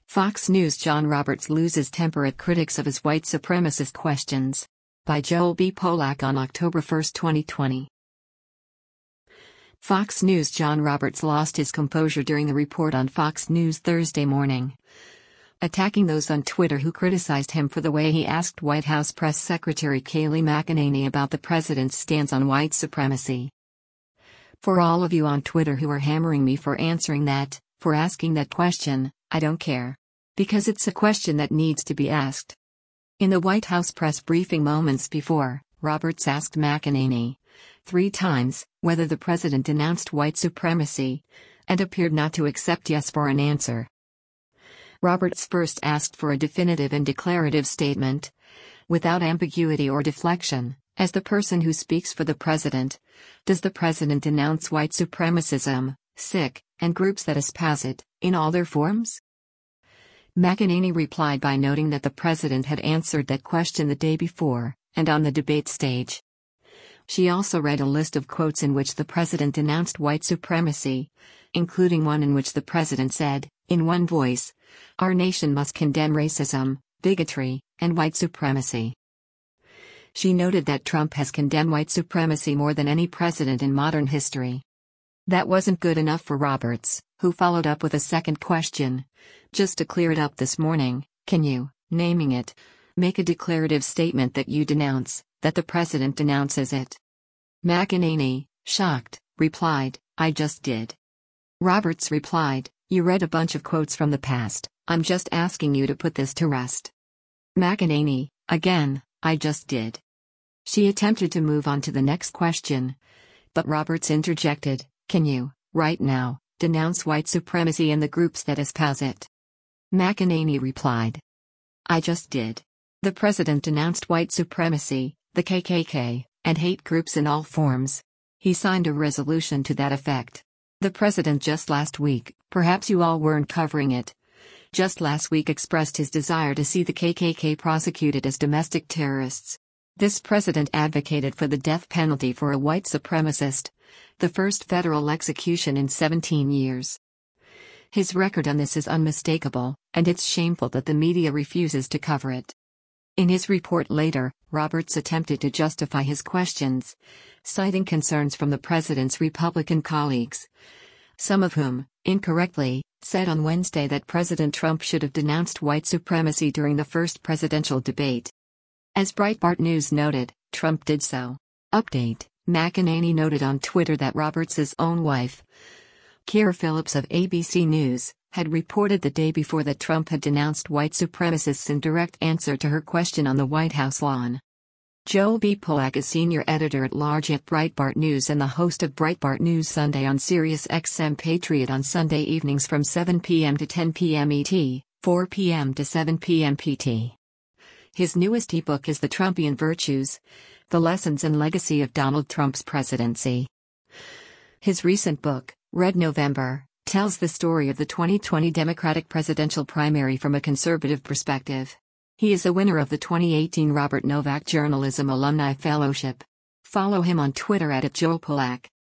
Fox News John Roberts loses temper at critics of his white supremacist questions. By Joel B. Polak on October 1, 2020. Fox News John Roberts lost his composure during the report on Fox News Thursday morning, attacking those on Twitter who criticized him for the way he asked White House Press Secretary Kayleigh McEnany about the president's stance on white supremacy. For all of you on Twitter who are hammering me for answering that, for asking that question, I don't care. Because it's a question that needs to be asked. In the White House press briefing moments before, Roberts asked McEnany 3 times whether the president denounced white supremacy, and appeared not to accept yes for an answer. Roberts first asked for a definitive and declarative statement, without ambiguity or deflection, as the person who speaks for the president. Does the president denounce white supremacism, sic, and groups that espouse it, in all their forms? McEnany replied by noting that the president had answered that question the day before, and on the debate stage. She also read a list of quotes in which the president denounced white supremacy, including one in which the president said, in one voice, "Our nation must condemn racism, bigotry, and white supremacy." She noted that Trump has condemned white supremacy more than any president in modern history. That wasn't good enough for Roberts, who followed up with a second question. Just to clear it up this morning, can you, naming it, make a declarative statement that you denounce, that the president denounces it? McEnany, shocked, replied, I just did. Roberts replied, you read a bunch of quotes from the past, I'm just asking you to put this to rest. McEnany, again, I just did. She attempted to move on to the next question, but Roberts interjected, can you, right now, denounce white supremacy and the groups that espouse it? McEnany replied, I just did. The president denounced white supremacy, the KKK, and hate groups in all forms. He signed a resolution to that effect. The president just last week, perhaps you all weren't covering it, just last week expressed his desire to see the KKK prosecuted as domestic terrorists. This president advocated for the death penalty for a white supremacist, the first federal execution in 17 years. His record on this is unmistakable, and it's shameful that the media refuses to cover it. In his report later, Roberts attempted to justify his questions, citing concerns from the president's Republican colleagues, some of whom, incorrectly, said on Wednesday that President Trump should have denounced white supremacy during the first presidential debate. As Breitbart News noted, Trump did so. Update: McEnany noted on Twitter that Roberts' own wife, Keir Phillips of ABC News, had reported the day before that Trump had denounced white supremacists in direct answer to her question on the White House lawn. Joel B. Polak is senior editor-at-large at Breitbart News and the host of Breitbart News Sunday on Sirius XM Patriot on Sunday evenings from 7 p.m. to 10 p.m. ET, 4 p.m. to 7 p.m. PT. His newest ebook is The Trumpian Virtues: The Lessons and Legacy of Donald Trump's Presidency. His recent book, Red November, tells the story of the 2020 Democratic presidential primary from a conservative perspective. He is a winner of the 2018 Robert Novak Journalism Alumni Fellowship. Follow him on Twitter @JoelPolak.